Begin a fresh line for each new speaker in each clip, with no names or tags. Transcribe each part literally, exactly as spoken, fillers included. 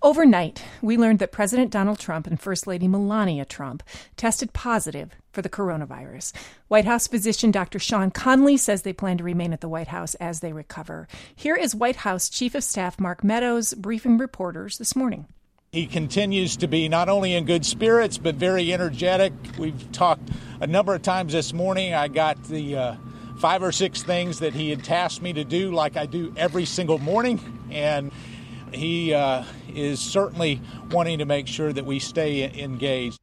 Overnight, we learned that President Donald Trump and First Lady Melania Trump tested positive for the coronavirus. White House physician Doctor Sean Conley says they plan to remain at the White House as they recover. Here is White House Chief of Staff Mark Meadows briefing reporters this morning.
He continues to be not only in good spirits, but very energetic. We've talked a number of times this morning. I got the uh, five or six things that he had tasked me to do, like I do every single morning. And he uh, is certainly wanting to make sure that we stay engaged.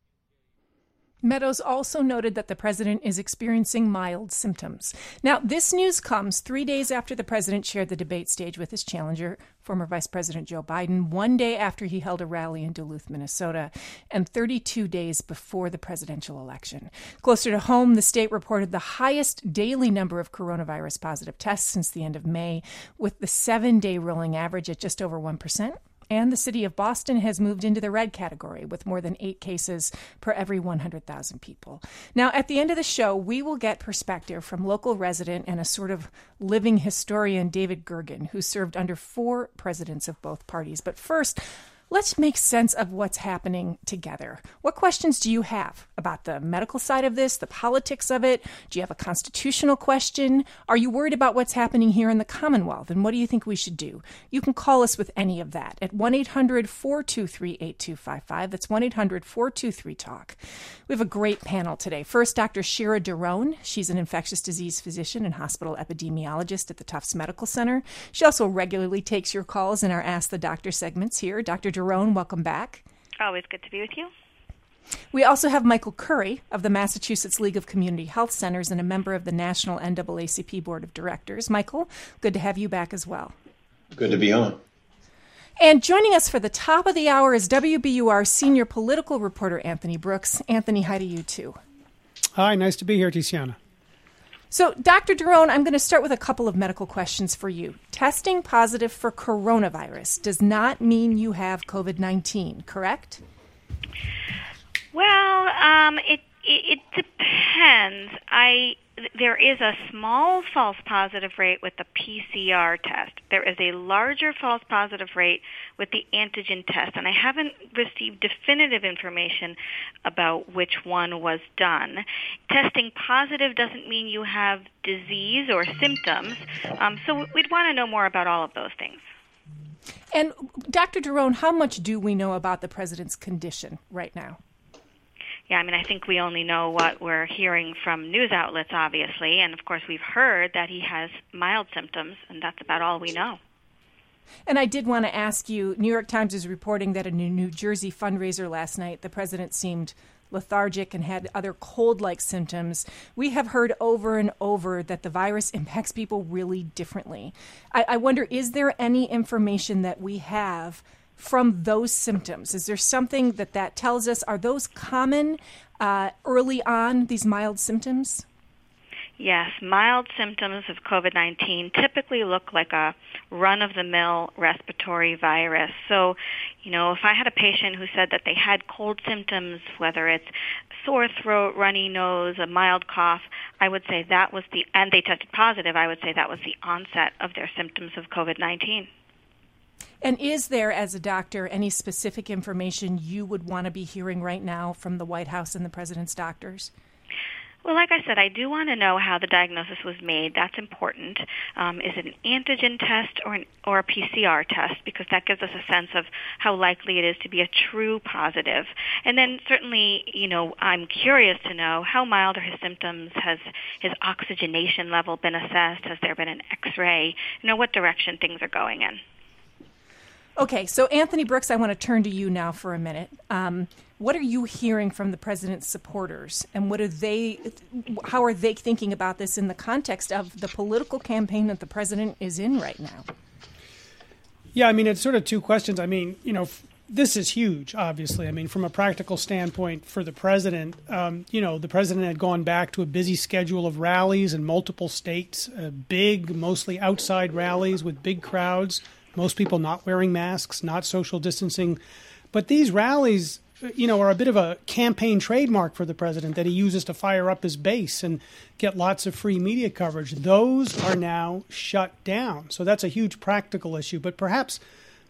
Meadows also noted that the president is experiencing mild symptoms. Now, this news comes three days after the president shared the debate stage with his challenger, former Vice President Joe Biden, one day after he held a rally in Duluth, Minnesota, and thirty-two days before the presidential election. Closer to home, the state reported the highest daily number of coronavirus positive tests since the end of May, with the seven-day rolling average at just over one percent. And the city of Boston has moved into the red category with more than eight cases per every one hundred thousand people. Now, at the end of the show, we will get perspective from local resident and a sort of living historian, David Gergen, who served under four presidents of both parties. But first, let's make sense of what's happening together. What questions do you have about the medical side of this, the politics of it? Do you have a constitutional question? Are you worried about what's happening here in the Commonwealth? And what do you think we should do? You can call us with any of that at one eight hundred four two three eight two five five. That's one eight hundred four two three talk. We have a great panel today. First, Doctor Shira Daron. She's an infectious disease physician and hospital epidemiologist at the Tufts Medical Center. She also regularly takes your calls in our Ask the Doctor segments here. Doctor Daron, welcome back.
Always good to be with you.
We also have Michael Curry of the Massachusetts League of Community Health Centers and a member of the National N double A C P Board of Directors. Michael, good to have you back as well.
Good to be on.
And joining us for the top of the hour is W B U R senior political reporter Anthony Brooks. Anthony, hi to you too.
Hi, nice to be here, Tiziana.
So, Doctor Daron, I'm going to start with a couple of medical questions for you. Testing positive for coronavirus does not mean you have COVID nineteen, correct?
Well, um, it, it it depends. I there is a small false positive rate with the P C R test. There is a larger false positive rate with the antigen test, and I haven't received definitive information about which one was done. Testing positive doesn't mean you have disease or symptoms, um, so we'd want to know more about all of those things.
And Doctor Daron, how much do we know about the president's condition right now?
Yeah, I mean, I think we only know what we're hearing from news outlets, obviously, and of course we've heard that he has mild symptoms, and that's about all we know.
And I did want to ask you, New York Times is reporting that in a New Jersey fundraiser last night, the president seemed lethargic and had other cold-like symptoms. We have heard over and over that the virus impacts people really differently. I, I wonder, is there any information that we have from those symptoms? Is there something that that tells us? Are those common uh, early on, these mild symptoms?
Yes, mild symptoms of COVID nineteen typically look like a run-of-the-mill respiratory virus. So, you know, if I had a patient who said that they had cold symptoms, whether it's sore throat, runny nose, a mild cough, I would say that was the, and they tested positive, I would say that was the onset of their symptoms of COVID nineteen.
And is there, as a doctor, any specific information you would want to be hearing right now from the White House and the president's doctors?
Well, like I said, I do want to know how the diagnosis was made. That's important. Um, is it an antigen test or an, or a P C R test? Because that gives us a sense of how likely it is to be a true positive. And then certainly, you know, I'm curious to know how mild are his symptoms. Has his oxygenation level been assessed? Has there been an X-ray? You know, what direction things are going in.
Okay, so Anthony Brooks, I want to turn to you now for a minute. Um, what are you hearing from the president's supporters, and what are they? How are they thinking about this in the context of the political campaign that the president is in right now?
Yeah, I mean, it's sort of two questions. I mean, you know, f- this is huge, obviously. I mean, from a practical standpoint for the president, um, you know, the president had gone back to a busy schedule of rallies in multiple states, uh, big, mostly outside rallies with big crowds. Most people not wearing masks, not social distancing. But these rallies, you know, are a bit of a campaign trademark for the president that he uses to fire up his base and get lots of free media coverage. Those are now shut down. So that's a huge practical issue. But perhaps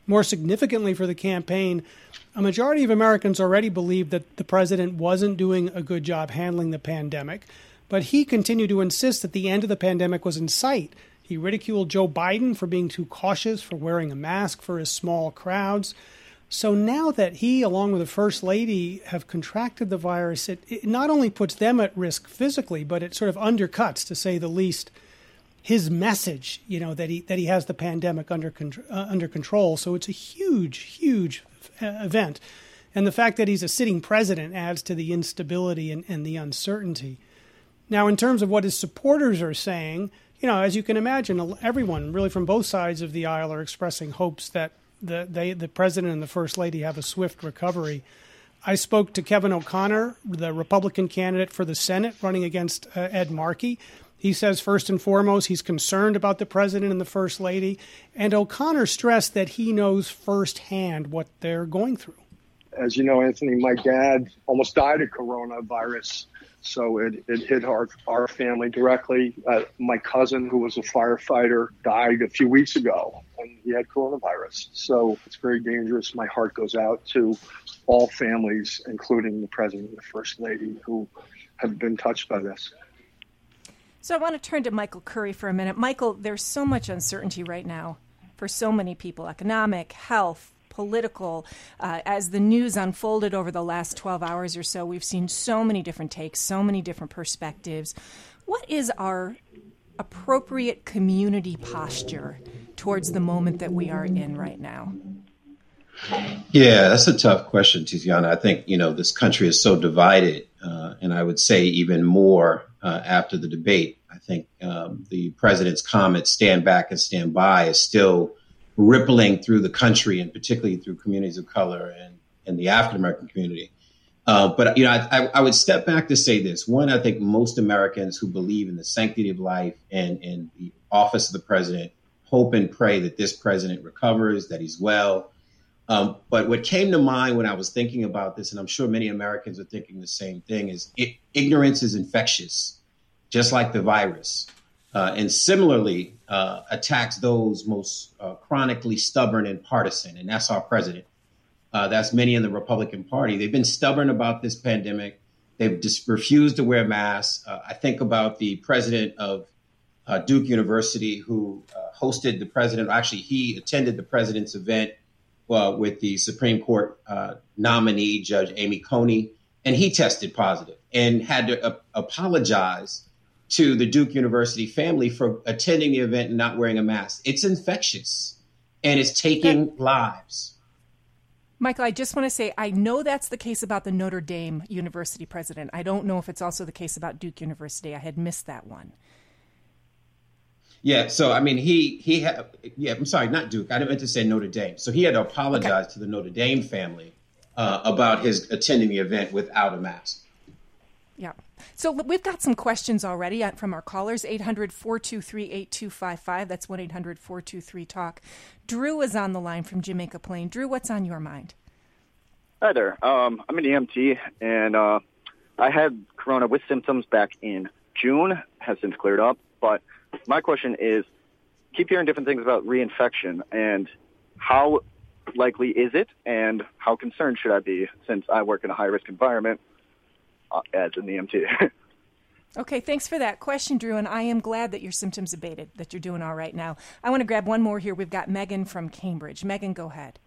More significantly for the campaign, a majority of Americans already believed that the president wasn't doing a good job handling the pandemic, but he continued to insist that the end of the pandemic was in sight. He ridiculed Joe Biden for being too cautious, for wearing a mask for his small crowds. So now that he, along with the First Lady, have contracted the virus, it, it not only puts them at risk physically, but it sort of undercuts, to say the least, his message, you know, that he that he has the pandemic under uh, under control. So it's a huge, huge event. And the fact that he's a sitting president adds to the instability and, and the uncertainty. Now, in terms of what his supporters are saying, you know, as you can imagine, everyone really from both sides of the aisle are expressing hopes that the they, the president and the First Lady have a swift recovery. I spoke to Kevin O'Connor, the Republican candidate for the Senate running against uh, Ed Markey. He says, first and foremost, he's concerned about the president and the First Lady. And O'Connor stressed that he knows firsthand what they're going through.
As you know, Anthony, my dad almost died of coronavirus. So it, it hit our, our family directly. Uh, my cousin, who was a firefighter, died a few weeks ago, and he had coronavirus. So it's very dangerous. My heart goes out to all families, including the president and the First Lady, who have been touched by this.
So I want to turn to Michael Curry for a minute. Michael, there's so much uncertainty right now for so many people, economic, health, political. Uh, as the news unfolded over the last twelve hours or so, we've seen so many different takes, so many different perspectives. What is our appropriate community posture towards the moment that we are in right now?
Yeah, that's a tough question, Tiziana. I think, you know, this country is so divided, uh, and I would say even more uh, after the debate. I think um, the president's comment, stand back and stand by, is still rippling through the country, and particularly through communities of color and, and the African-American community. Uh, but, you know, I, I would step back to say this. One, I think most Americans who believe in the sanctity of life and, and the office of the president hope and pray that this president recovers, that he's well. Um, but what came to mind when I was thinking about this, and I'm sure many Americans are thinking the same thing, is it, ignorance is infectious, just like the virus. Uh, and similarly, uh, attacks those most uh, chronically stubborn and partisan. And that's our president. Uh, that's many in the Republican Party. They've been stubborn about this pandemic. They've just refused to wear masks. Uh, I think about the president of uh, Duke University, who uh, hosted the president. Actually, he attended the president's event uh, with the Supreme Court uh, nominee, Judge Amy Coney, and he tested positive and had to uh, apologize to the Duke University family for attending the event and not wearing a mask. It's infectious, and it's taking okay. lives.
Michael, I just want to say, I know that's the case about the Notre Dame University president. I don't know if it's also the case about Duke University. I had missed that one.
Yeah, so, I mean, he, he had, yeah, I'm sorry, not Duke. I didn't meant to say Notre Dame. So he had to apologize okay. to the Notre Dame family uh, about his attending the event without a mask.
Yeah. So we've got some questions already from our callers, eight hundred, four two three, eight two five five. That's one eight hundred, four two three, talk. Drew is on the line from Jamaica Plain. Drew, what's on your mind?
Hi there. Um, I'm an E M T, and uh, I had corona with symptoms back in June, has since cleared up. But my question is, keep hearing different things about reinfection, and how likely is it, and how concerned should I be, since I work in a high-risk environment uh, as an E M T?
Okay, thanks for that question, Drew, and I am glad that your symptoms abated, that you're doing all right now. I want to grab one more here. We've got Megan from Cambridge. Megan, go ahead.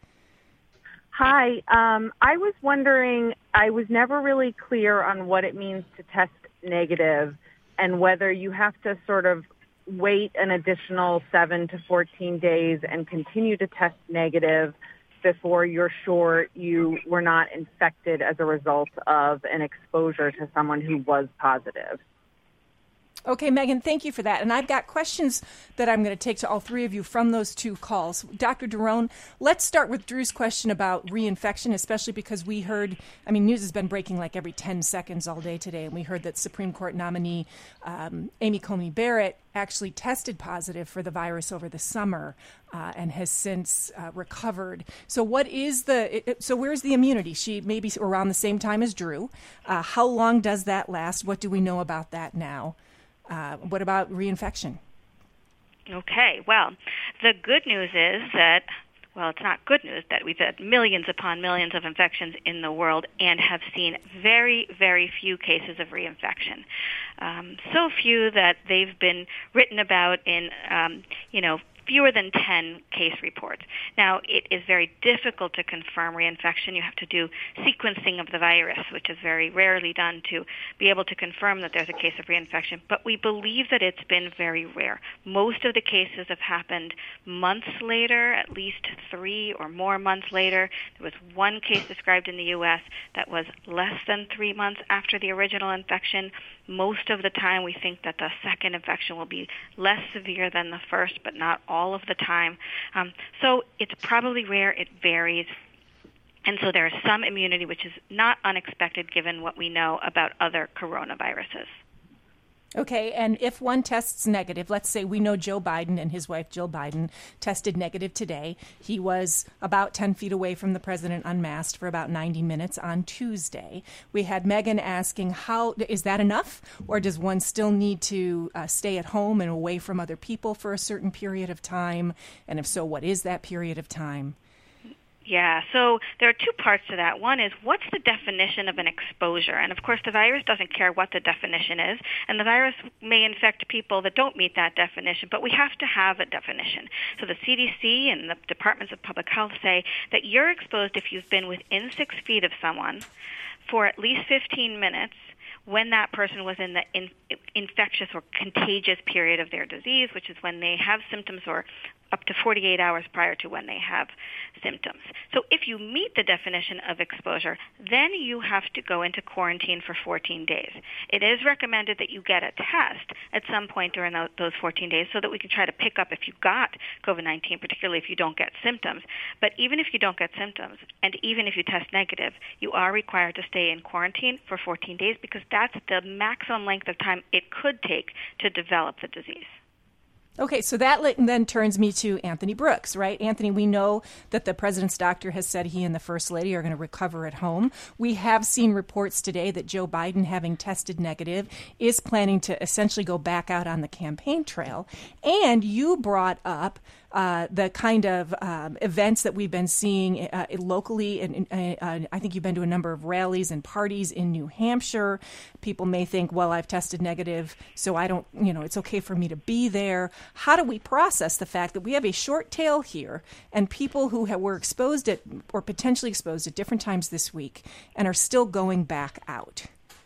Hi. Um, I was wondering, I was never really clear on what it means to test negative and whether you have to sort of wait an additional seven to fourteen days and continue to test negative before you're sure you were not infected as a result of an exposure to someone who was positive.
Okay, Megan, thank you for that. And I've got questions that I'm going to take to all three of you from those two calls. Doctor Derone, let's start with Drew's question about reinfection, especially because we heard, I mean, news has been breaking like every ten seconds all day today, and we heard that Supreme Court nominee um, Amy Coney Barrett actually tested positive for the virus over the summer uh, and has since uh, recovered. So what is the, it, so where's the immunity? She may be around the same time as Drew. Uh, how long does that last? What do we know about that now? Uh, what about reinfection?
Okay, well, the good news is that well, it's not good news that we've had millions upon millions of infections in the world and have seen very, very few cases of reinfection. Um, so few that they've been written about in, um, you know, fewer than ten case reports. Now, it is very difficult to confirm reinfection. You have to do sequencing of the virus, which is very rarely done to be able to confirm that there's a case of reinfection. But we believe that it's been very rare. Most of the cases have happened months later, at least three or more months later. There was one case described in the U S that was less than three months after the original infection. Most of the time, we think that the second infection will be less severe than the first, but not all of the time. Um, so it's probably rare. It varies. And so there is some immunity, which is not unexpected given what we know about other coronaviruses.
Okay, and if one tests negative, let's say we know Joe Biden and his wife Jill Biden tested negative today. He was about ten feet away from the president unmasked for about ninety minutes on Tuesday. We had Megan asking, how is that enough? Or does one still need to uh, stay at home and away from other people for a certain period of time? And if so, what is that period of time?
Yeah, so there are two parts to that. One is, what's the definition of an exposure? And of course, the virus doesn't care what the definition is, and the virus may infect people that don't meet that definition, but we have to have a definition. So the C D C and the departments of public health say that you're exposed if you've been within six feet of someone for at least fifteen minutes when that person was in the in, infectious or contagious period of their disease, which is when they have symptoms, or up to forty-eight hours prior to when they have symptoms. So if you meet the definition of exposure, then you have to go into quarantine for fourteen days. It is recommended that you get a test at some point during those fourteen days so that we can try to pick up if you got COVID nineteen, particularly if you don't get symptoms. But even if you don't get symptoms, and even if you test negative, you are required to stay in quarantine for fourteen days because that's the maximum length of time it could take to develop the disease.
Okay, so that then turns me to Anthony Brooks, right? Anthony, we know that the president's doctor has said he and the first lady are going to recover at home. We have seen reports today that Joe Biden, having tested negative, is planning to essentially go back out on the campaign trail. And you brought up Uh, the kind of um, events that we've been seeing uh, locally. And uh, I think you've been to a number of rallies and parties in New Hampshire. People may think, well, I've tested negative, so I don't, you know, it's okay for me to be there. How do we process the fact that we have a short tail here and people who have, were exposed at or potentially exposed at different times this week and are still going back out?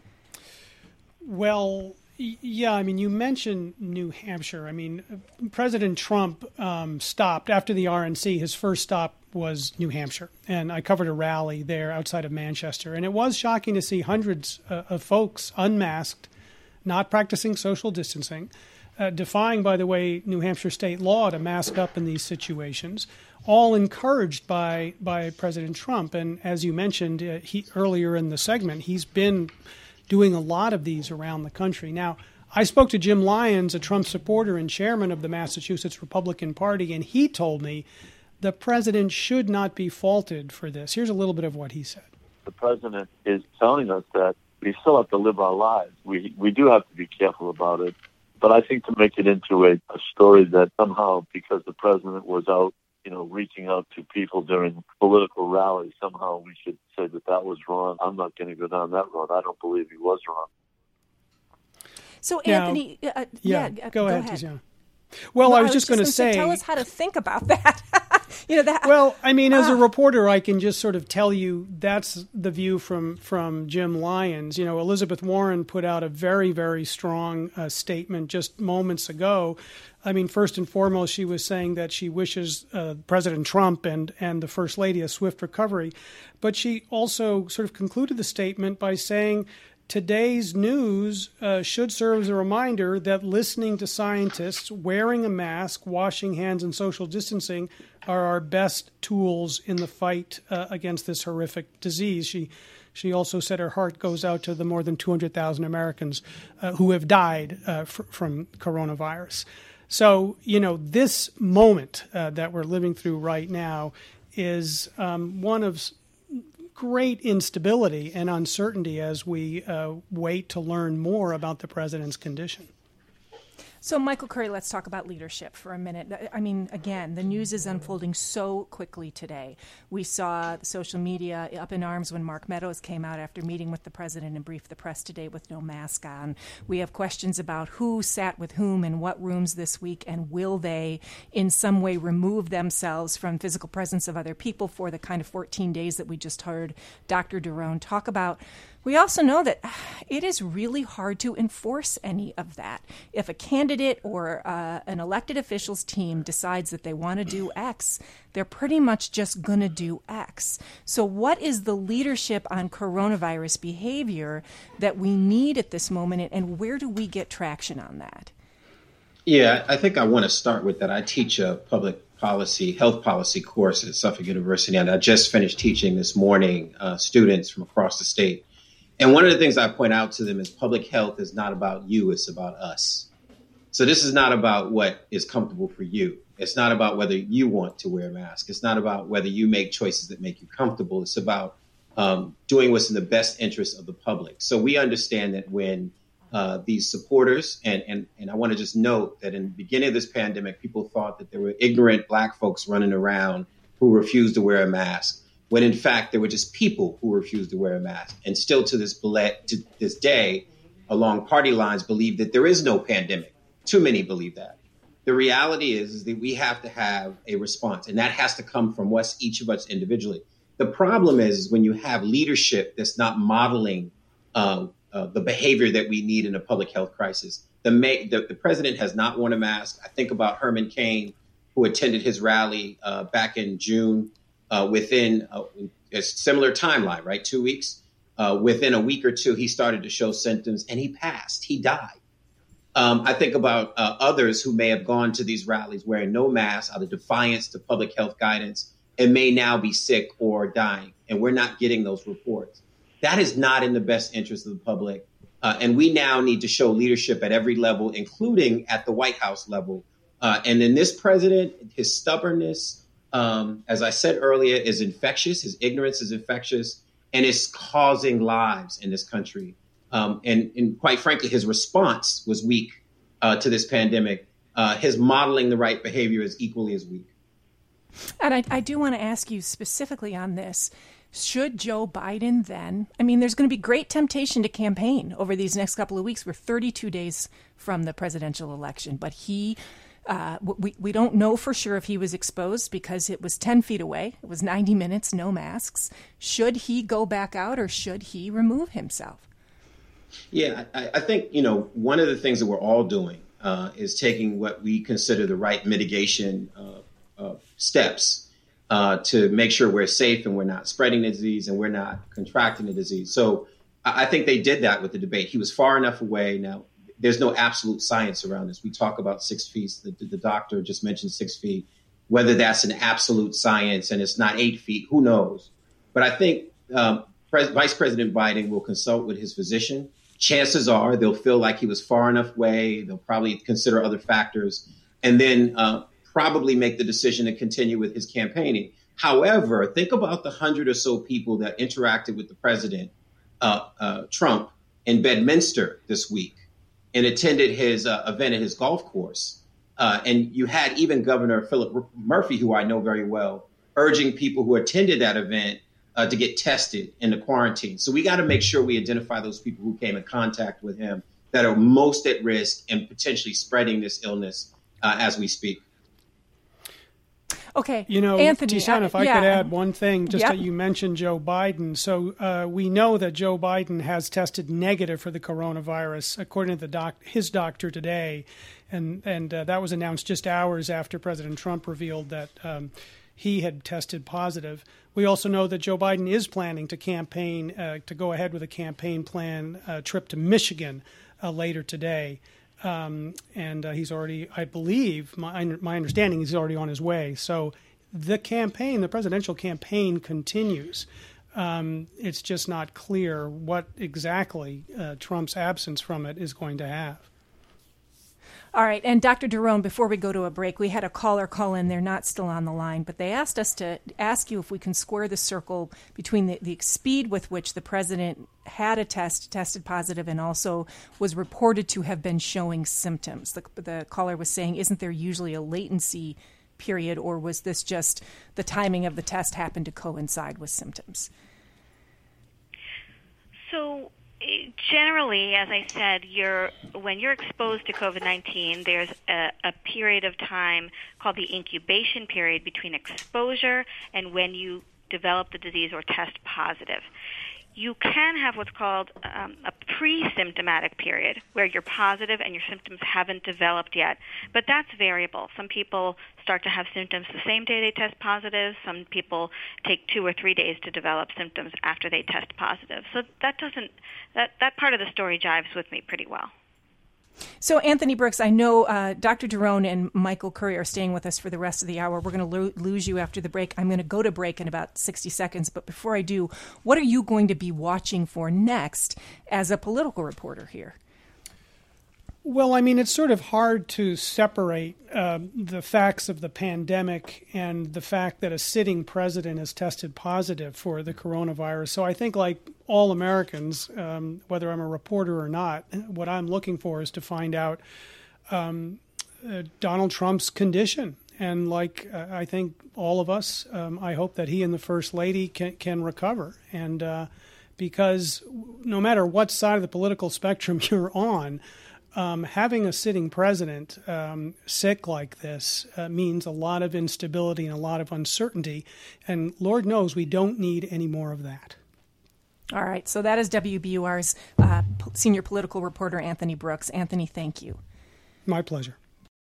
Well, yeah, I mean, you mentioned New Hampshire. I mean, President Trump um, stopped after the R N C. His first stop was New Hampshire, and I covered a rally there outside of Manchester. And it was shocking to see hundreds uh, of folks unmasked, not practicing social distancing, uh, defying, by the way, New Hampshire state law to mask up in these situations, all encouraged by by President Trump. And as you mentioned uh, he, earlier in the segment, he's been doing a lot of these around the country. Now, I spoke to Jim Lyons, a Trump supporter and chairman of the Massachusetts Republican Party, and he told me the president should not be faulted for this. Here's a little bit of what he said.
The president is telling us that we still have to live our lives. We we do have to be careful about it. But I think to make it into a, a story that somehow, because the president was out, you know, reaching out to people during political rallies, somehow we should say that that was wrong. I'm not going to go down that road. I don't believe he was wrong.
So,
now,
Anthony, uh,
yeah,
yeah,
go,
go
ahead,
ahead.
Tiziana. Well,
well,
I was,
I was
just,
just
going to say,
tell us how to think about that. you know that.
Well, I mean, as a
uh,
reporter, I can just sort of tell you that's the view from from Jim Lyons. You know, Elizabeth Warren put out a very, very strong uh, statement just moments ago. I mean, first and foremost, she was saying that she wishes uh, President Trump and, and the First Lady a swift recovery. But she also sort of concluded the statement by saying today's news uh, should serve as a reminder that listening to scientists, wearing a mask, washing hands, and social distancing are our best tools in the fight uh, against this horrific disease. She She also said her heart goes out to the more than two hundred thousand Americans uh, who have died uh, fr- from coronavirus. So, you know, this moment uh, that we're living through right now is um, one of great instability and uncertainty as we uh, wait to learn more about the president's condition.
So, Michael Curry, let's talk about leadership for a minute. I mean, again, the news is unfolding so quickly today. We saw social media up in arms when Mark Meadows came out after meeting with the president and briefed the press today with no mask on. We have questions about who sat with whom in what rooms this week, and will they in some way remove themselves from physical presence of other people for the kind of fourteen days that we just heard Doctor Daron talk about. We also know that it is really hard to enforce any of that. If a candidate or uh, an elected officials team decides that they want to do X, they're pretty much just going to do X. So what is the leadership on coronavirus behavior that we need at this moment, and where do we get traction on that?
Yeah, I think I want to start with that. I teach a public policy, health policy course at Suffolk University, and I just finished teaching this morning uh, students from across the state. And one of the things I point out to them is public health is not about you, it's about us. So this is not about what is comfortable for you. It's not about whether you want to wear a mask. It's not about whether you make choices that make you comfortable. It's about um, doing what's in the best interest of the public. So we understand that when uh, these supporters, and, and, and I want to just note that in the beginning of this pandemic, people thought that there were ignorant Black folks running around who refused to wear a mask, when in fact there were just people who refused to wear a mask, and still to this to this day, along party lines, believe that there is no pandemic. Too many believe that. The reality is, is that we have to have a response, and that has to come from us, each of us individually. The problem is, is when you have leadership that's not modeling uh, uh, the behavior that we need in a public health crisis. The, ma- the, the president has not worn a mask. I think about Herman Cain, who attended his rally uh, back in June. Uh, within a, a similar timeline, right? Two weeks. Uh, within a week or two, he started to show symptoms and he passed. He died. Um, I think about uh, others who may have gone to these rallies wearing no mask out of defiance to public health guidance and may now be sick or dying. And we're not getting those reports. That is not in the best interest of the public. Uh, and we now need to show leadership at every level, including at the White House level. Uh, and then this president, his stubbornness, Um, as I said earlier, is infectious. His ignorance is infectious, and it's causing lives in this country. Um, and, and quite frankly, his response was weak uh, to this pandemic. Uh, his modeling the right behavior is equally as weak.
And I, I do want to ask you specifically on this. Should Joe Biden then, I mean, there's going to be great temptation to campaign over these next couple of weeks. We're thirty-two days from the presidential election, but he Uh, we, we don't know for sure if he was exposed because it was ten feet away. It was ninety minutes, no masks. Should he go back out, or should he remove himself?
Yeah, I, I think, you know, one of the things that we're all doing uh, is taking what we consider the right mitigation uh, uh, steps uh, to make sure we're safe and we're not spreading the disease and we're not contracting the disease. So I, I think they did that with the debate. He was far enough away. Now, there's no absolute science around this. We talk about six feet. The, the doctor just mentioned six feet. Whether that's an absolute science and it's not eight feet, who knows? But I think um, Pres- Vice President Biden will consult with his physician. Chances are they'll feel like he was far enough away. They'll probably consider other factors and then uh, probably make the decision to continue with his campaigning. However, think about the hundred or so people that interacted with the president, uh, uh, Trump, in Bedminster this week, and attended his uh, event at his golf course. Uh, and you had even Governor Philip Murphy, who I know very well, urging people who attended that event uh, to get tested in the quarantine. So we got to make sure we identify those people who came in contact with him that are most at risk and potentially spreading this illness uh, as we speak.
Okay,
you know,
Anthony,
Tiziana, if I
yeah.
could add one thing, just
yep.
that you mentioned Joe Biden. So uh, we know that Joe Biden has tested negative for the coronavirus, according to the doc- his doctor today, and and uh, that was announced just hours after President Trump revealed that um, he had tested positive. We also know that Joe Biden is planning to campaign uh, to go ahead with a campaign plan uh, trip to Michigan uh, later today. Um, and uh, he's already, I believe, my my understanding, he's already on his way. So the campaign, the presidential campaign continues. Um, it's just not clear what exactly uh, Trump's absence from it is going to have.
All right. And Doctor Daron, before we go to a break, we had a caller call in. They're not still on the line, but they asked us to ask you if we can square the circle between the, the speed with which the president had a test, tested positive, and also was reported to have been showing symptoms. The, the caller was saying, isn't there usually a latency period, or was this just the timing of the test happened to coincide with symptoms?
So generally, as I said, you're when you're exposed to COVID nineteen, there's a, a period of time called the incubation period between exposure and when you develop the disease or test positive. You can have what's called um, a pre-symptomatic period where you're positive and your symptoms haven't developed yet, but that's variable. Some people start to have symptoms the same day they test positive. Some people take two or three days to develop symptoms after they test positive. So that doesn't that, that part of the story jives with me pretty well.
So, Anthony Brooks, I know uh, Doctor Daron and Michael Curry are staying with us for the rest of the hour. We're going to lo- lose you after the break. I'm going to go to break in about sixty seconds. But before I do, what are you going to be watching for next as a political reporter here?
Well, I mean, it's sort of hard to separate uh, the facts of the pandemic and the fact that a sitting president has tested positive for the coronavirus. So I think, like all Americans, um, whether I'm a reporter or not, what I'm looking for is to find out um, uh, Donald Trump's condition. And like uh, I think all of us, um, I hope that he and the First Lady can, can recover. And uh, because no matter what side of the political spectrum you're on, Um, having a sitting president um, sick like this uh, means a lot of instability and a lot of uncertainty. And Lord knows we don't need any more of that.
All right. So that is W B U R's uh, senior political reporter, Anthony Brooks. Anthony, thank you.
My pleasure.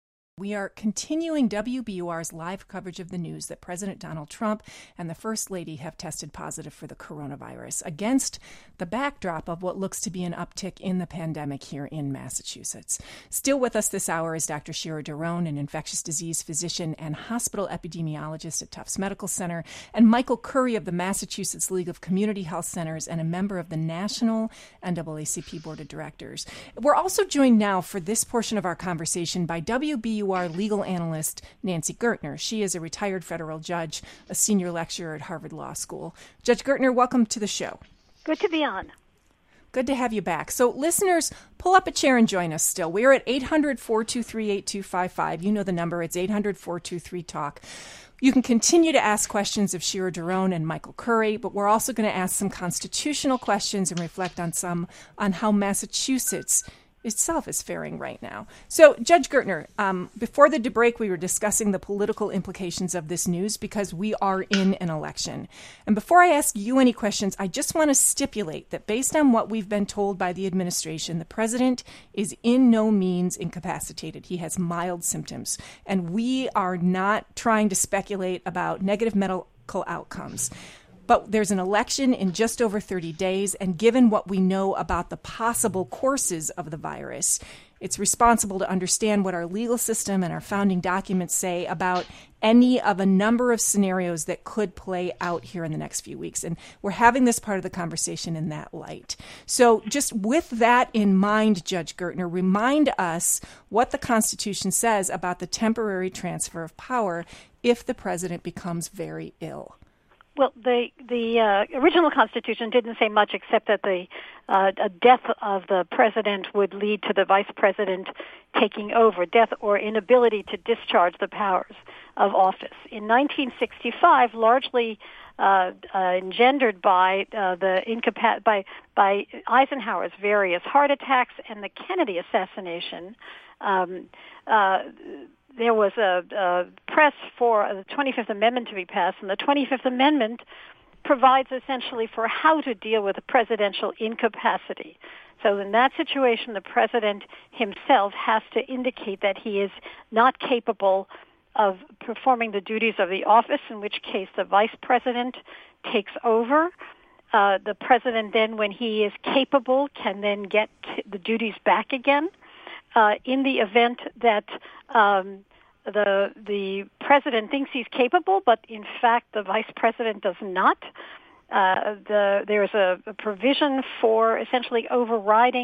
We are continuing W B U R's live coverage of the news that President Donald Trump and the First Lady have tested positive for the coronavirus against the backdrop of what looks to be an uptick in the pandemic here in Massachusetts. Still with us this hour is Doctor Shira Daron, an infectious disease physician and hospital epidemiologist at Tufts Medical Center, and Michael Curry of the Massachusetts League of Community Health Centers and a member of the National N double A C P Board of Directors. We're also joined now for this portion of our conversation by W B U R legal analyst Nancy Gertner. She is a retired federal judge, a senior lecturer at Harvard Law School. Judge Gertner, welcome to the show.
Good to be on.
Good to have you back. So listeners, pull up a chair and join us still. We're at eight hundred, four two three, eight two five five. You know the number. It's eight hundred, four two three, talk. You can continue to ask questions of Shira Daron and Michael Curry, but we're also going to ask some constitutional questions and reflect on some on how Massachusetts itself is faring right now. So, Judge Gertner, um, before the break, we were discussing the political implications of this news because we are in an election. And before I ask you any questions, I just want to stipulate that based on what we've been told by the administration, the president is in no means incapacitated. He has mild symptoms. And we are not trying to speculate about negative medical outcomes. But there's an election in just over thirty days, and given what we know about the possible courses of the virus, it's responsible to understand what our legal system and our founding documents say about any of a number of scenarios that could play out here in the next few weeks. And we're having this part of the conversation in that light. So just with that in mind, Judge Gertner, remind us what the Constitution says about the temporary transfer of power if the president becomes very ill.
Well, the the uh, original Constitution didn't say much except that the uh, a death of the president would lead to the vice president taking over, death or inability to discharge the powers of office. In nineteen sixty-five, largely uh, uh, engendered by uh, the incapac- by by Eisenhower's various heart attacks and the Kennedy assassination. Um, uh, There was a, a press for the twenty-fifth Amendment to be passed, and the twenty-fifth Amendment provides essentially for how to deal with a presidential incapacity. So in that situation, the president himself has to indicate that he is not capable of performing the duties of the office, in which case the vice president takes over. Uh, the president then, when he is capable, can then get the duties back again. Uh, in the event that um, the the president thinks he's capable, but in fact the vice president does not, uh, the, there is a, a provision for essentially overriding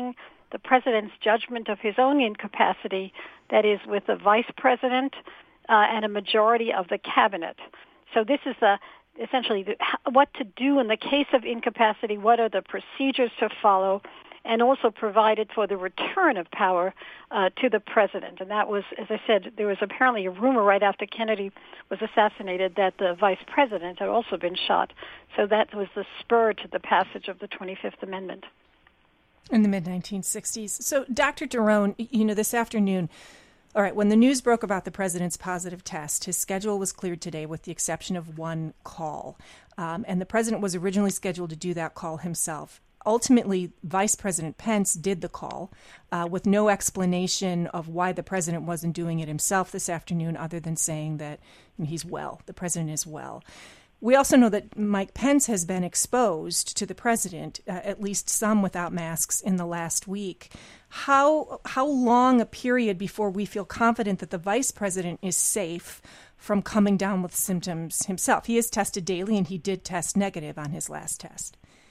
the president's judgment of his own incapacity, that is, with the vice president uh, and a majority of the cabinet. So this is the, essentially the, what to do in the case of incapacity, what are the procedures to follow, and also provided for the return of power uh, to the president. And that was, as I said, there was apparently a rumor right after Kennedy was assassinated that the vice president had also been shot. So that was the spur to the passage of the twenty-fifth Amendment.
In the mid nineteen sixties. So, Doctor Daron, you know, this afternoon, all right, when the news broke about the president's positive test, his schedule was cleared today with the exception of one call. Um, and the president was originally scheduled to do that call himself. Ultimately, Vice President Pence did the call uh, with no explanation of why the president wasn't doing it himself this afternoon, other than saying that you know, he's well, the president is well. We also know that Mike Pence has been exposed to the president, uh, at least some without masks, in the last week. How how long a period before we feel confident that the vice president is safe from coming down with symptoms himself? He is tested daily, and he did test negative on his last test.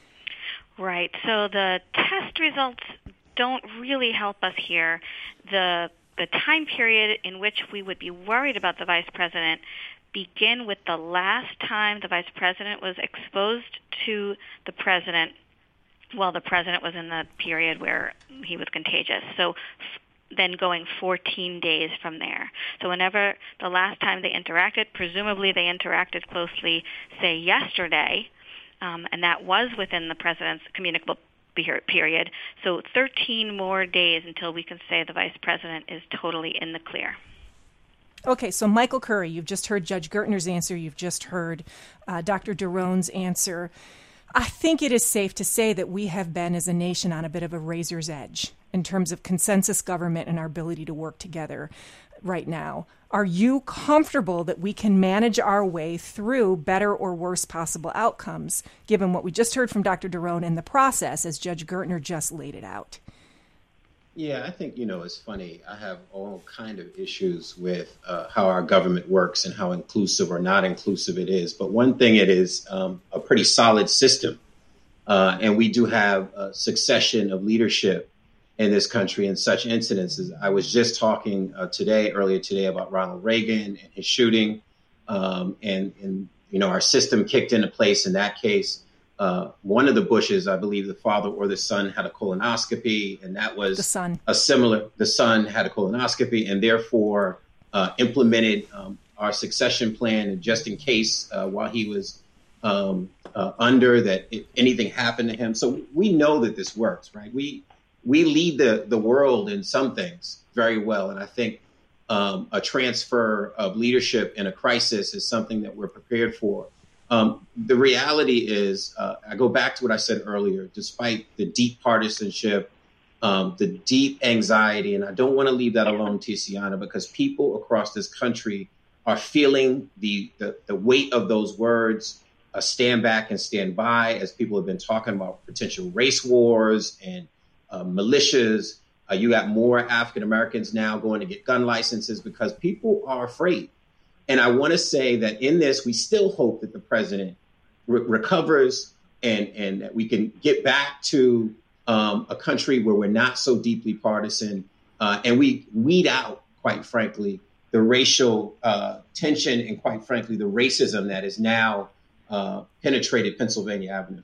Right. So the test results don't really help us here. The the time period in which we would be worried about the vice president begin with the last time the vice president was exposed to the president while the president was in the period where he was contagious. So then going fourteen days from there. So whenever the last time they interacted, presumably they interacted closely, say, yesterday, Um, and that was within the president's communicable period. So thirteen more days until we can say the vice president is totally in the clear.
Okay, so Michael Curry, you've just heard Judge Gertner's answer. You've just heard uh, Doctor Daron's answer. I think it is safe to say that we have been, as a nation, on a bit of a razor's edge in terms of consensus government and our ability to work together right now. Are you comfortable that we can manage our way through better or worse possible outcomes, given what we just heard from Doctor Daron in the process, as Judge Gertner just laid it out?
Yeah, I think, you know, it's funny. I have all kind of issues with uh, how our government works and how inclusive or not inclusive it is. But one thing, it is um, a pretty solid system. Uh, and we do have a succession of leadership in this country in such incidences. I was just talking uh, today, earlier today, about Ronald Reagan and his shooting. Um, and, and, you know, our system kicked into place in that case. Uh, one of the Bushes, I believe the father or the son, had a colonoscopy, and that was
the son.
a similar, the son had a colonoscopy and therefore uh, implemented um, our succession plan. And just in case uh, while he was um, uh, under that, if anything happened to him. So we know that this works, right? We we lead the, the world in some things very well. And I think um, a transfer of leadership in a crisis is something that we're prepared for. Um, the reality is, uh, I go back to what I said earlier, despite the deep partisanship, um, the deep anxiety, and I don't want to leave that alone, Tiziana, because people across this country are feeling the, the, the weight of those words, uh, stand back and stand by, as people have been talking about potential race wars and uh, militias. Uh, you got more African Americans now going to get gun licenses because people are afraid. And I want to say that in this, we still hope that the president re- recovers and, and that we can get back to um, a country where we're not so deeply partisan uh, and we weed out, quite frankly, the racial uh, tension and, quite frankly, the racism that has now uh, penetrated Pennsylvania Avenue.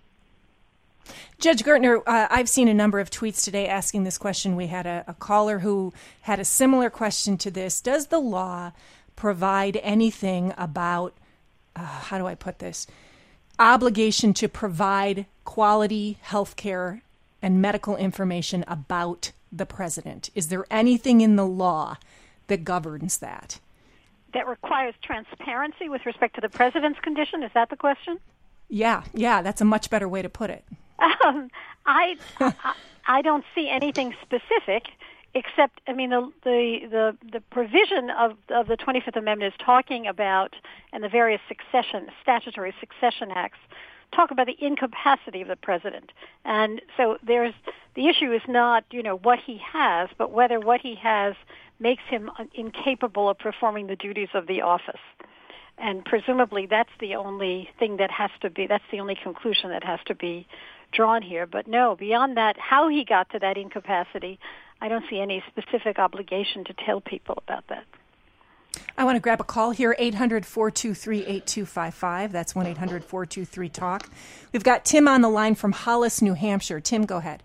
Judge Gertner, uh, I've seen a number of tweets today asking this question. We had a, a caller who had a similar question to this. Does the law provide anything about, uh, how do I put this, obligation to provide quality health care and medical information about the president? Is there anything in the law that governs that?
That requires transparency with respect to the president's condition? Is that the question?
Yeah, yeah, that's a much better way to put it.
Um, I, I I don't see anything specific. Except, I mean, the the the, the provision of, of the twenty-fifth Amendment is talking about, and the various succession, statutory succession acts, talk about the incapacity of the president. And so there's, the issue is not, you know, what he has, but whether what he has makes him incapable of performing the duties of the office. And presumably that's the only thing that has to be, that's the only conclusion that has to be drawn here. But no, beyond that, how he got to that incapacity, I don't see any specific obligation to tell people about that.
I want to grab a call here, eight hundred, four two three, eight two five five. That's one eight hundred, four two three, talk. We've got Tim on the line from Hollis, New Hampshire. Tim, go ahead.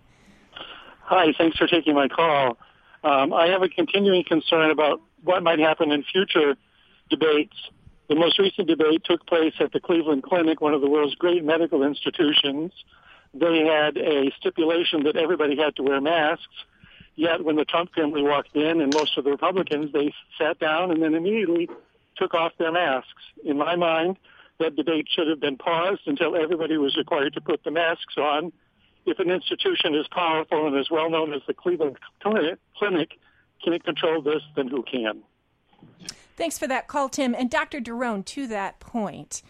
Hi, thanks for taking my call. Um, I have a continuing concern about what might happen in future debates. The most recent debate took place at the Cleveland Clinic, one of the world's great medical institutions. They had a stipulation that everybody had to wear masks. Yet when the Trump family walked in and most of the Republicans, they sat down and then immediately took off their masks. In my mind, that debate should have been paused until everybody was required to put the masks on. If an institution as powerful and as well known as the Cleveland Clinic can't control this, then who can?
Thanks for that call, Tim. And Doctor Derone, to that point,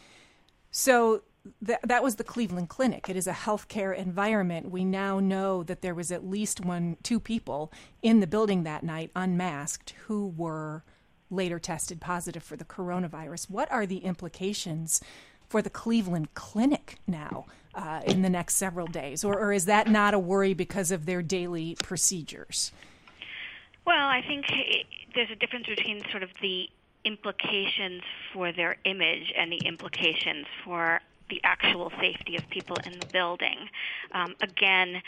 so th- that was the Cleveland Clinic. It is a healthcare environment. We now know that there was at least one, two people in the building that night, unmasked, who were later tested positive for the coronavirus. What are the implications for the Cleveland Clinic now uh, in the next several days? Or, or is that not a worry because of their daily procedures?
Well, I think there's a difference between sort of the implications for their image and the implications for the actual safety of people in the building. Um, again,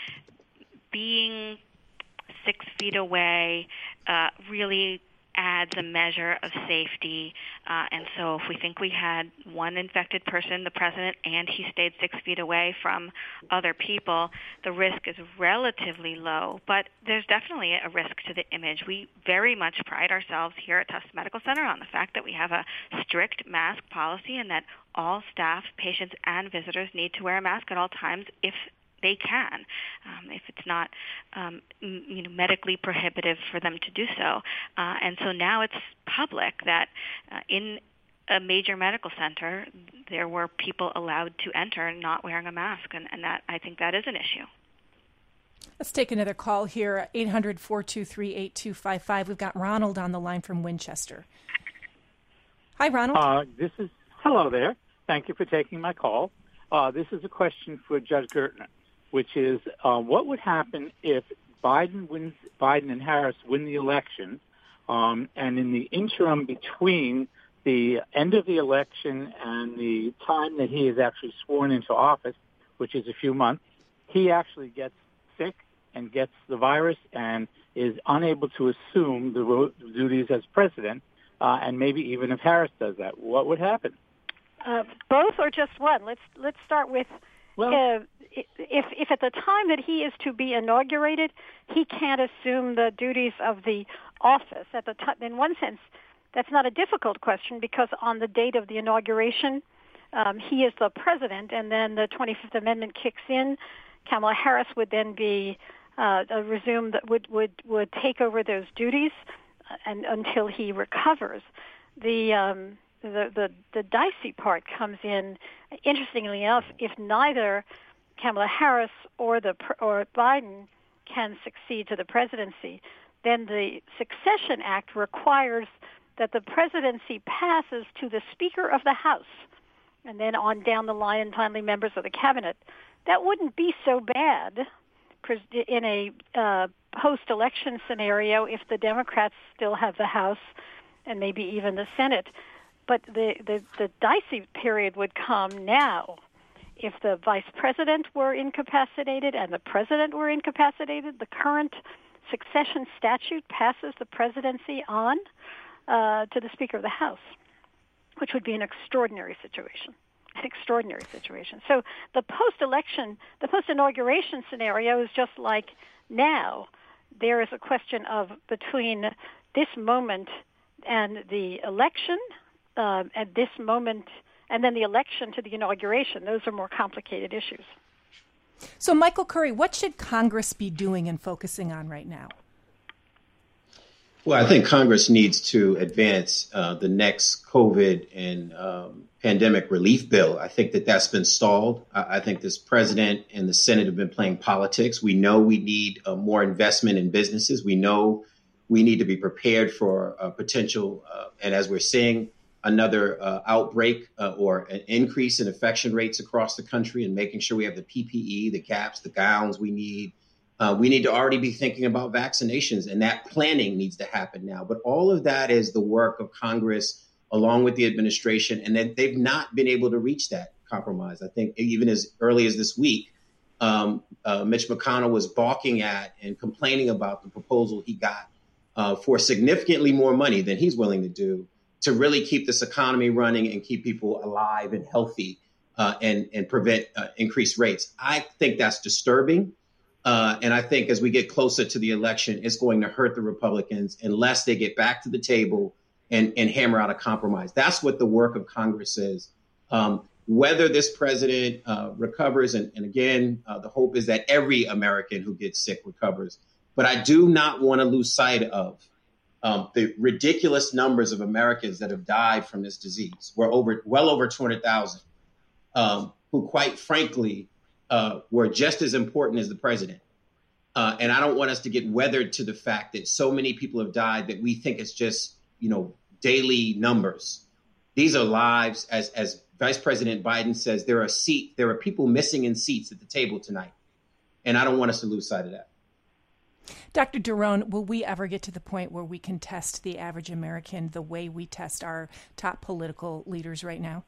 being six feet away uh, really adds a measure of safety. Uh, and so if we think we had one infected person, the president, and he stayed six feet away from other people, the risk is relatively low. But there's definitely a risk to the image. We very much pride ourselves here at Tufts Medical Center on the fact that we have a strict mask policy and that all staff, patients, and visitors need to wear a mask at all times if they can, um, if it's not um, m- you know, medically prohibitive for them to do so. Uh, and so now it's public that uh, in a major medical center, there were people allowed to enter not wearing a mask, and, and that I think that is an issue.
Let's take another call here, eight hundred, four two three, eight two five five. We've got Ronald on the line from Winchester. Hi, Ronald.
Uh, this is hello there. Thank you for taking my call. Uh, this is a question for Judge Gertner, which is uh, what would happen if Biden wins, Biden and Harris win the election, um, and in the interim between the end of the election and the time that he is actually sworn into office, which is a few months, he actually gets sick and gets the virus and is unable to assume the ro- duties as president, uh, and maybe even if Harris does that, what would happen?
Uh, both or just one? Let's let's start with.
Well,
uh, if if at the time that he is to be inaugurated, he can't assume the duties of the office at the time. In one sense, that's not a difficult question because on the date of the inauguration, um, he is the president, and then the twenty-fifth Amendment kicks in. Kamala Harris would then be uh, resume that would would would take over those duties, uh, and until he recovers. The um, The, the the dicey part comes in, interestingly enough, if neither Kamala Harris or the or Biden can succeed to the presidency, then the Succession Act requires that the presidency passes to the Speaker of the House, and then on down the line, and finally members of the cabinet. That wouldn't be so bad in a uh, post-election scenario if the Democrats still have the House and maybe even the Senate. But the, the, the dicey period would come now if the vice president were incapacitated and the president were incapacitated. The current succession statute passes the presidency on uh, to the Speaker of the House, which would be an extraordinary situation, an extraordinary situation. So the post-election, the post-inauguration scenario is just like now. There is a question of between this moment and the election, Uh, at this moment, and then the election to the inauguration. Those are more complicated issues.
So, Michael Curry, what should Congress be doing and focusing on right now?
Well, I think Congress needs to advance uh, the next COVID and um, pandemic relief bill. I think that that's been stalled. I, I think this president and the Senate have been playing politics. We know we need uh, more investment in businesses. We know we need to be prepared for uh, potential, uh, and as we're seeing, another uh, outbreak uh, or an increase in infection rates across the country, and making sure we have the P P E, the caps, the gowns we need. Uh, we need to already be thinking about vaccinations, and that planning needs to happen now. But all of that is the work of Congress along with the administration, and that they've not been able to reach that compromise. I think even as early as this week, um, uh, Mitch McConnell was balking at and complaining about the proposal he got uh, for significantly more money than he's willing to do to really keep this economy running and keep people alive and healthy uh, and, and prevent uh, increased rates. I think that's disturbing. Uh, and I think as we get closer to the election, it's going to hurt the Republicans unless they get back to the table and, and hammer out a compromise. That's what the work of Congress is. Um, whether this president uh, recovers, and, and again, uh, the hope is that every American who gets sick recovers. But I do not want to lose sight of um, the ridiculous numbers of Americans that have died from this disease. We're over well over two hundred thousand, um, who, quite frankly, Uh, were just as important as the president. Uh, and I don't want us to get weathered to the fact that so many people have died that we think it's just, you know, daily numbers. These are lives. As as Vice President Biden says, there are seat, there are people missing in seats at the table tonight. And I don't want us to lose sight of that.
Doctor Daron, will we ever get to the point where we can test the average American the way we test our top political leaders right now?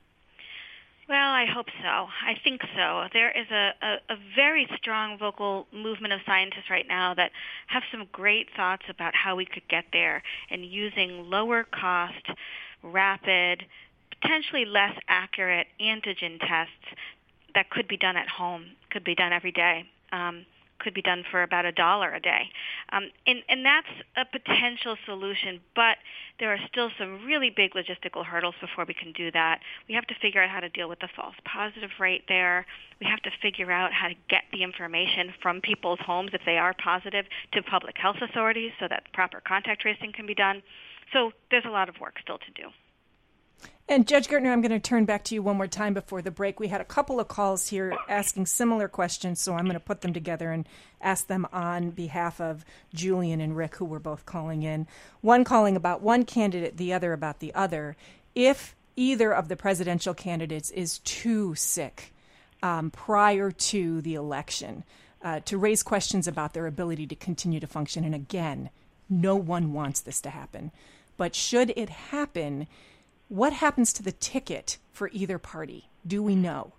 Well, I hope so. I think so. There is a, a, a very strong vocal movement of scientists right now that have some great thoughts about how we could get there, and using lower cost, rapid, potentially less accurate antigen tests that could be done at home, could be done every day. Um, could be done for about a dollar a day. Um, and, and that's a potential solution, but there are still some really big logistical hurdles before we can do that. We have to figure out how to deal with the false positive rate there. We have to figure out how to get the information from people's homes if they are positive to public health authorities so that proper contact tracing can be done. So there's a lot of work still to do.
And Judge Gertner, I'm going to turn back to you one more time before the break. We had a couple of calls here asking similar questions, so I'm going to put them together and ask them on behalf of Julian and Rick, who were both calling in. One calling about one candidate, the other about the other. If either of the presidential candidates is too sick um, prior to the election uh, to raise questions about their ability to continue to function, and again, no one wants this to happen, but should it happen, what happens to the ticket for either party? Do we know?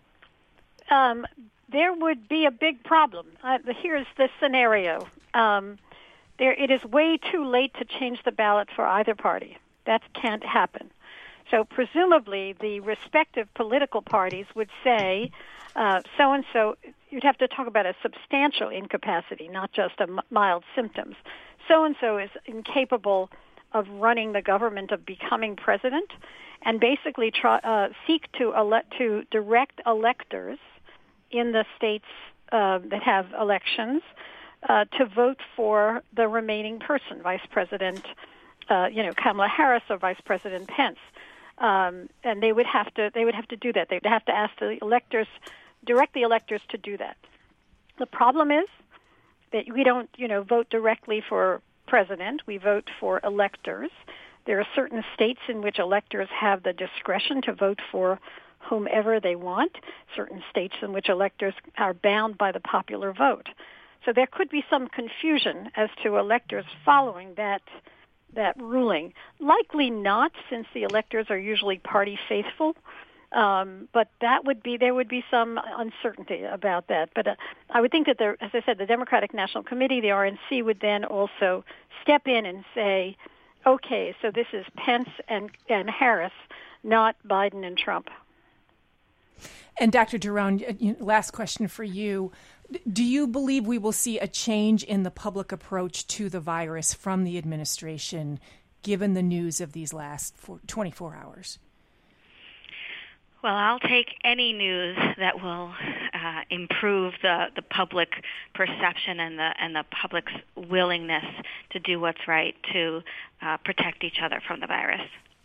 Um, there would be a big problem. Uh, here's the scenario. Um, there, it is way too late to change the ballot for either party. That can't happen. So presumably the respective political parties would say, uh, so-and-so, you'd have to talk about a substantial incapacity, not just a m- mild symptoms. So-and-so is incapable of running the government, of becoming president, and basically try, uh, seek to elect, to direct electors in the states uh, that have elections uh, to vote for the remaining person, Vice President, uh, you know, Kamala Harris or Vice President Pence, um, and they would have to they would have to do that. They'd have to ask the electors, direct the electors to do that. The problem is that we don't, you know, vote directly for president. We vote for electors. There are certain states in which electors have the discretion to vote for whomever they want, certain states in which electors are bound by the popular vote. So there could be some confusion as to electors following that that ruling. Likely not, since the electors are usually party faithful. Um, but that would be, there would be some uncertainty about that. But uh, I would think that, the, as I said, the Democratic National Committee, the R N C, would then also step in and say, okay, so this is Pence and, and Harris, not Biden and Trump.
And Doctor Daron, last question for you. Do you believe we will see a change in the public approach to the virus from the administration, given the news of these last twenty-four hours?
Well, I'll take any news that will uh, improve the, the public perception and the and the public's willingness to do what's right to uh, protect each other from the virus.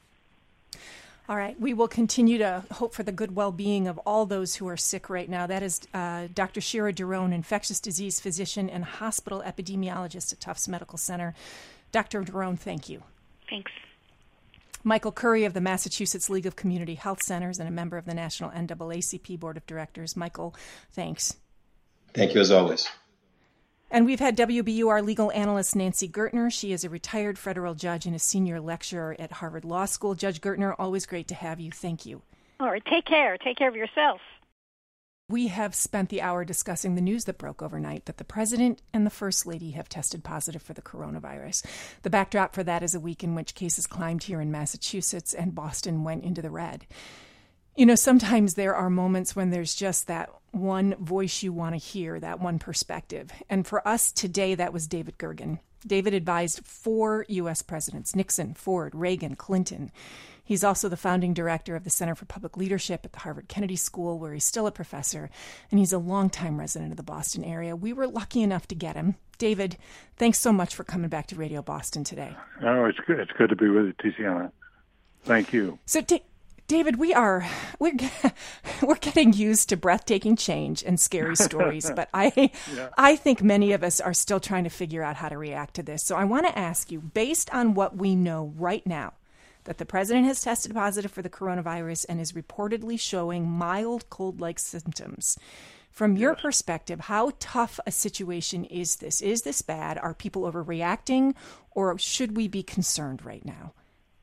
All right. We will continue to hope for the good well-being of all those who are sick right now. That is uh, Doctor Shira Daron, infectious disease physician and hospital epidemiologist at Tufts Medical Center. Doctor Daron, thank you.
Thanks.
Michael Curry of the Massachusetts League of Community Health Centers and a member of the National N double A C P Board of Directors. Michael, thanks.
Thank you as always.
And we've had W B U R legal analyst Nancy Gertner. She is a retired federal judge and a senior lecturer at Harvard Law School. Judge Gertner, always great to have you. Thank you.
All right, take care. Take care of yourself.
We have spent the hour discussing the news that broke overnight that the president and the first lady have tested positive for the coronavirus. The backdrop for that is a week in which cases climbed here in Massachusetts and Boston went into the red. You know, sometimes there are moments when there's just that one voice you want to hear, that one perspective. And for us today, that was David Gergen. David advised four U S presidents: Nixon, Ford, Reagan, Clinton. He's also the founding director of the Center for Public Leadership at the Harvard Kennedy School, where he's still a professor, and he's a longtime resident of the Boston area. We were lucky enough to get him. David, thanks so much for coming back to Radio Boston today.
Oh, it's good. It's good to be with you, Tiziana. Thank you.
So, da- David, we are we're we're getting used to breathtaking change and scary stories, but I yeah. I think many of us are still trying to figure out how to react to this. So I want to ask you, based on what we know right now, that the president has tested positive for the coronavirus and is reportedly showing mild cold-like symptoms. From your yes. perspective, how tough a situation is this? Is this bad? Are people overreacting, or should we be concerned right now?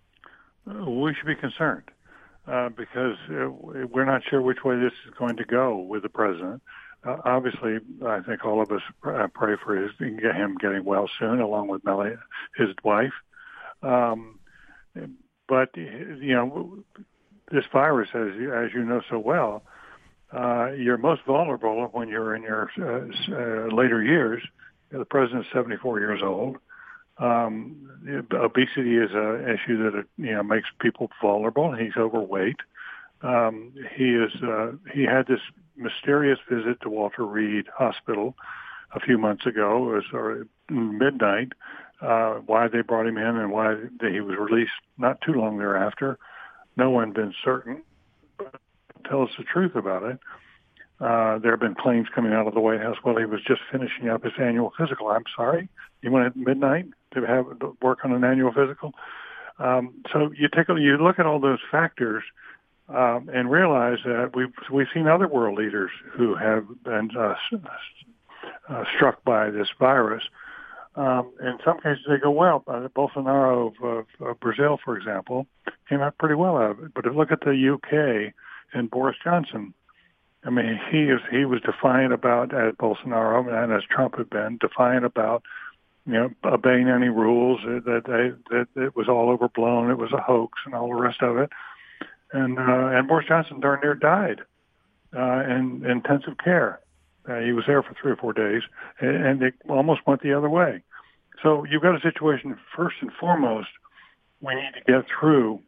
We should be concerned uh, because uh, we're not sure which way this is going to go with the president. Uh, obviously, I think all of us pray for his, him getting well soon, along with Melanie, his wife. Um, But, you know, this virus, as you, as you know so well, uh, you're most vulnerable when you're in your uh, uh, later years. The president's seventy-four years old. Um, obesity is an issue that, you know, makes people vulnerable. He's overweight. Um, he is. Uh, he had this mysterious visit to Walter Reed Hospital a few months ago. It was sort of midnight. Uh, why they brought him in and why he was released not too long thereafter, no one been certain. But tell us the truth about it. Uh, there have been claims coming out of the White House, well, he was just finishing up his annual physical. I'm sorry, you went at midnight to have work on an annual physical? Um, so you take a, you look at all those factors um, and realize that we've, we've seen other world leaders who have been uh, uh, struck by this virus. Um, in some cases, they go well. Uh, Bolsonaro of, of, of Brazil, for example, came out pretty well out of it. But if you look at the U K and Boris Johnson, I mean, he is he was defiant about, as Bolsonaro and as Trump had been, defiant about, you know, obeying any rules, that they, that it was all overblown, it was a hoax, and all the rest of it. And uh, and Boris Johnson darn near died uh, in intensive care. Uh, he was there for three or four days, and, and it almost went the other way. So you've got a situation, first and foremost, we need to get through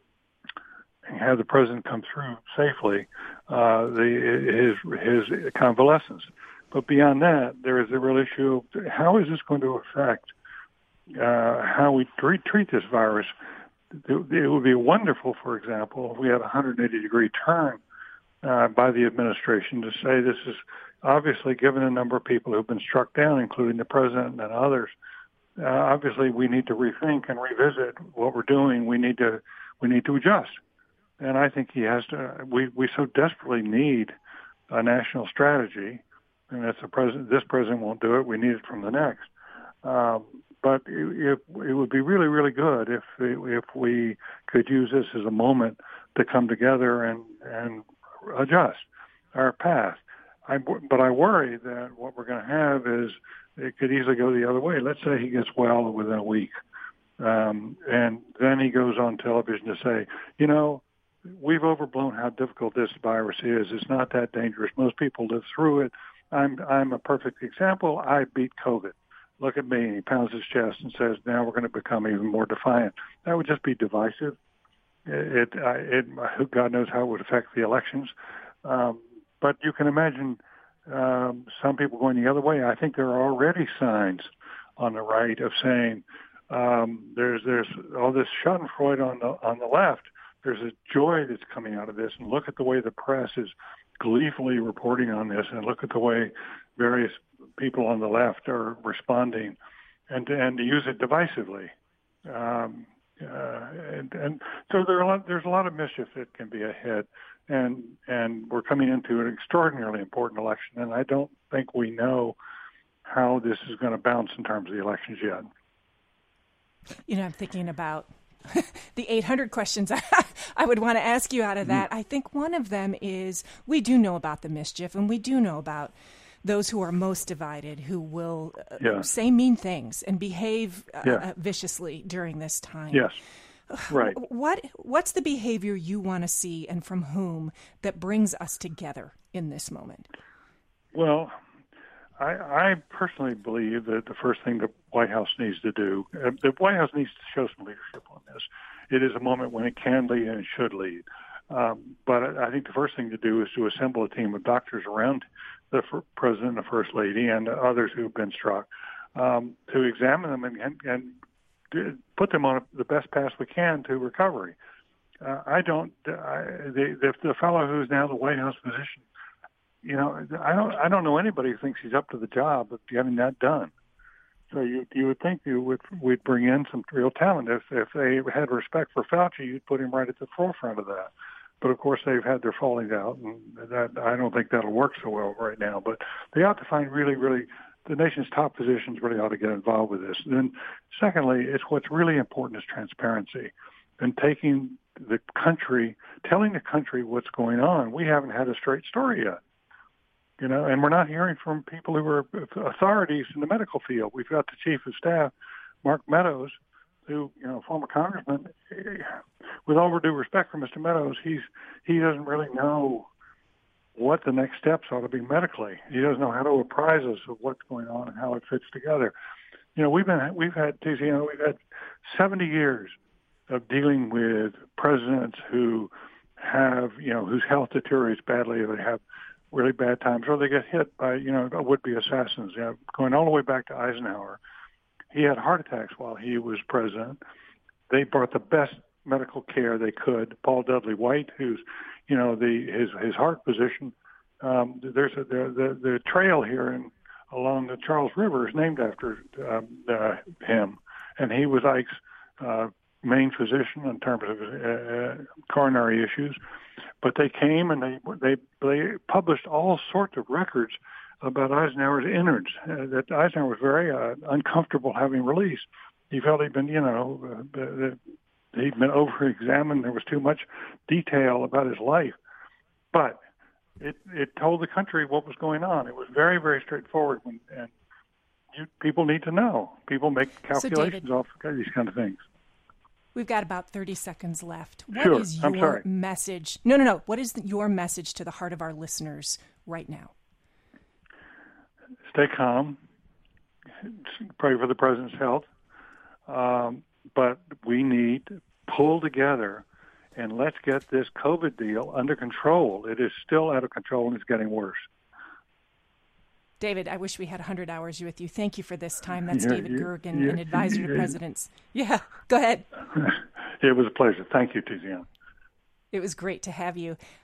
and have the president come through safely uh, the, his his convalescence. But beyond that, there is the real issue of how is this going to affect uh, how we treat, treat this virus. It, it would be wonderful, for example, if we had a one hundred eighty degree turn uh, by the administration to say this is obviously, given the number of people who've been struck down, including the president and others, uh, obviously we need to rethink and revisit what we're doing. We need to we need to adjust. And I think he has to. We, we so desperately need a national strategy, and that's the president. This president won't do it. We need it from the next. Um, but it, it would be really, really good if if we could use this as a moment to come together and and adjust our path. I, but I worry that what we're going to have is it could easily go the other way. Let's say he gets well within a week, um, and then he goes on television to say, you know, we've overblown how difficult this virus is. It's not that dangerous. Most people live through it. I'm I'm a perfect example. I beat COVID. Look at me. He pounds his chest and says, now we're going to become even more defiant. That would just be divisive. It, it, it God knows how it would affect the elections. Um, But you can imagine um, some people going the other way. I think there are already signs on the right of saying um, there's there's all this Schadenfreude on the on the left. There's a joy that's coming out of this, and look at the way the press is gleefully reporting on this, and look at the way various people on the left are responding, and and to use it divisively. Um, Uh, and, and so there are a lot, there's a lot of mischief that can be ahead, and and we're coming into an extraordinarily important election, and I don't think we know how this is going to bounce in terms of the elections yet.
You know, I'm thinking about the eight hundred questions I would want to ask you out of that. Mm-hmm. I think one of them is, we do know about the mischief, and we do know about those who are most divided, who will uh, yeah. say mean things and behave uh, yeah. uh, viciously during this time.
Yes, right.
What What's the behavior you want to see, and from whom, that brings us together in this moment?
Well, I, I personally believe that the first thing the White House needs to do, uh, the White House needs to show some leadership on this. It is a moment when it can lead and it should lead. Um, but I think the first thing to do is to assemble a team of doctors around the President and the First Lady and others who've been struck, um, to examine them and, and, and put them on the best path we can to recovery. Uh, I don't, I, the, the, the fellow who's now the White House physician, you know, I don't, I don't know anybody who thinks he's up to the job of getting that done. So you, you would think you would, we'd bring in some real talent. If, if they had respect for Fauci, you'd put him right at the forefront of that. But of course, they've had their fallings out, and that I don't think that'll work so well right now. But they ought to find really, really, the nation's top physicians really ought to get involved with this. And then, secondly, it's what's really important is transparency, and taking the country, telling the country what's going on. We haven't had a straight story yet, you know, and we're not hearing from people who are authorities in the medical field. We've got the chief of staff, Mark Meadows, who, you know, former congressman. With all due respect for Mister Meadows, he's he doesn't really know what the next steps ought to be medically. He doesn't know how to apprise us of what's going on and how it fits together. You know, we've been we've had you know we've had seventy years of dealing with presidents who have you know whose health deteriorates badly, or they have really bad times, or they get hit by you know would-be assassins. You know, going all the way back to Eisenhower. He had heart attacks while he was president. They brought the best medical care they could. Paul Dudley White, who's, you know, the his his heart physician. Um, there's a, the, the the trail here in along the Charles River is named after um, uh, him, and he was Ike's uh, main physician in terms of uh, coronary issues. But they came and they they they published all sorts of records about Eisenhower's innards uh, that Eisenhower was very uh, uncomfortable having released. He felt he'd been, you know, uh, uh, he'd been over-examined. There was too much detail about his life. But it it told the country what was going on. It was very, very straightforward, and, and you, people need to know. People make calculations so David, off these kind of things.
We've got about thirty seconds left. What
sure.
is
I'm
your
sorry.
message? No, no, no. What is the, your message to the heart of our listeners right now?
Stay calm. Pray for the president's health. Um, but we need to pull together and let's get this COVID deal under control. It is still out of control and it's getting worse.
David, I wish we had one hundred hours with you. Thank you for this time. That's
Yeah,
David
yeah,
Gergen,
yeah,
an advisor to
yeah.
presidents. Yeah, go ahead.
It was a pleasure. Thank you, Tiziana.
It was great to have you.